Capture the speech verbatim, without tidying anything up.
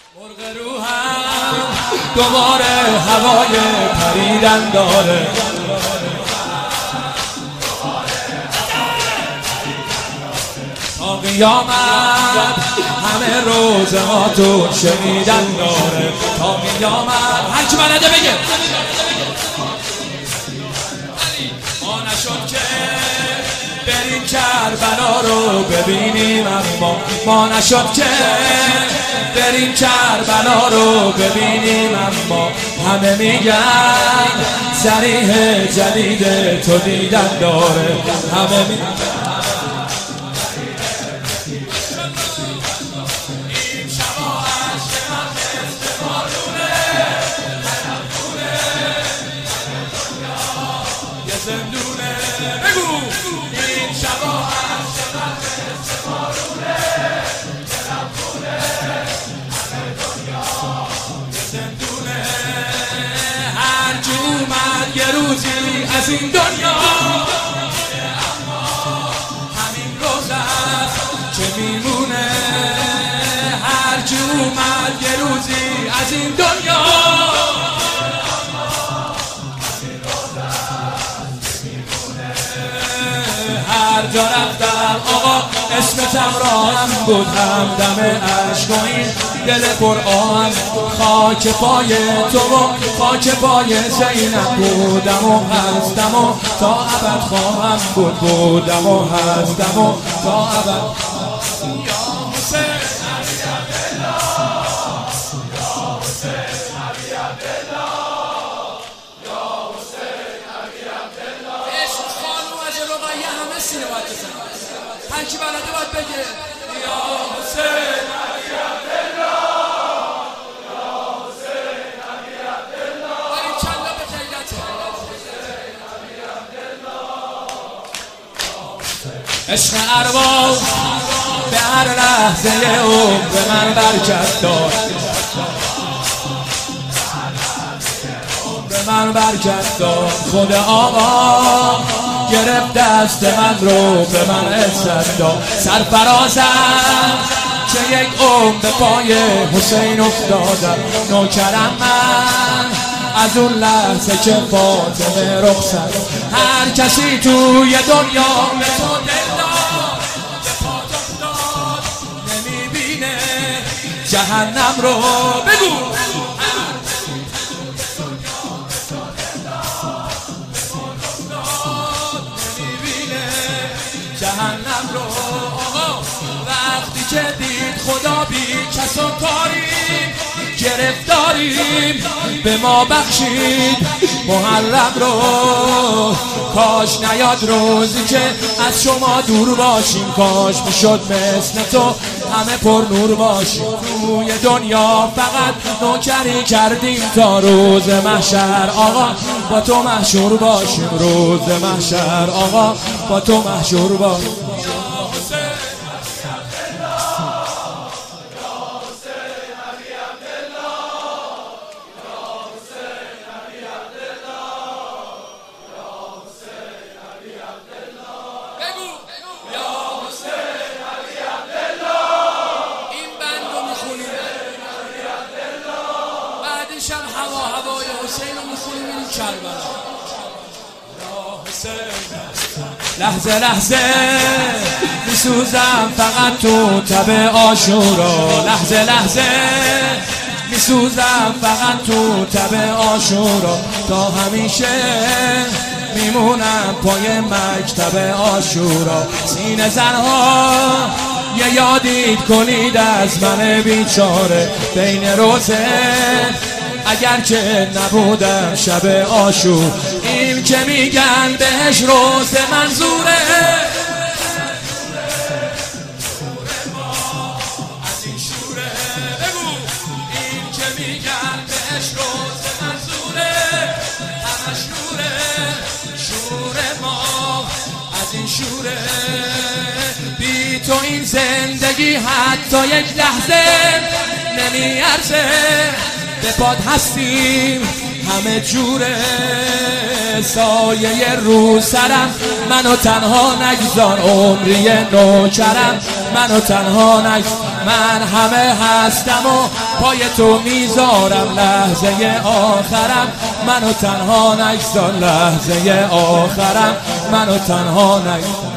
مرغ روحم دوباره هوای پریدن داره، تا قیامت همه روزهاتون شنیدن داره، تا قیامت هرچی بلده بگه. ما نشد که بریم کربلا رو ببینیم، اما ما نشد که بریم کربلا رو ببینیم، اما همه میگن صریح جدید تو دیدن داره، همه میگن زندونه. بگو این شبا عشق مثل بارونه، دلم خونه همه دنیا زندونه. هرچی اومد یه روزی از این دنیا، اما همین روز است که میمونه. هرچی اومد یه روزی از این دنیا، هر جا رفتم آقا اسمتم راهم بود، همدم عشق و این دل پر آهم. خاک پای تو و خاک پای زینب بودم و هستم و تا ابد خواهم بود، بودم و هستم و تا ابد. یا حسین علی عبدالله، یا حسین علی عبدالله، یا حسین علی عبدالله. عشق خانو از رقیه همه سینه باید بزن، هرکی بلده باید بگه یا حسین علی عبدالله، یا حسین علی عبدالله. بریم چلا به خیلته عشق ارواح به هر لحظه او به من برکت داد، به من برکت داد. خود آقا گرفت دست من رو به من عزت داد. سرفرازم چه یک عمر به پای حسین افتادم، نوکرم من از اون لحظه که فاطمه رخصت. هر کسی توی دنیا به تو دل داد، به پات افتاد نمیبینه جهنم رو. بگو جهنم رو. آقا وقتی که دید خدا بی کس و کاریم گرفتاریم، به ما بخشید محرم رو. کاش نیاد روزی که از شما دور باشیم، کاش میشد مثل تو همه پر نور باشیم. توی دنیا فقط نوکری کردیم تا روز محشر آقا با تو محشور باشیم، روز محشر آقا با تو محشور باشیم. هوا هوای حسین رو میخونیم این کربلا. لحظه لحظه میسوزم فقط تو تب عاشورا، لحظه لحظه میسوزم فقط تو تب عاشورا. تا همیشه میمونم پای مکتب عاشورا. سینه زنها یه یادید کنید از من بیچاره، بین روزه اگر که نبودم شب عاشور. این که میگن بهش روز منظوره، از این شوره. بگو این که میگن بهش روز منظوره، همش نوره، شور ما از این شوره. بی تو این زندگی حتی یک لحظه نمیارزه، به پاد هستیم همه جوره. سایه رو سرم منو تنها نگذار، عمری نوکرم منو تنها نگذار. من همه هستم و پای تو میذارم لحظه آخرم، منو تنها نگذار لحظه آخرم، منو تنها نگذار.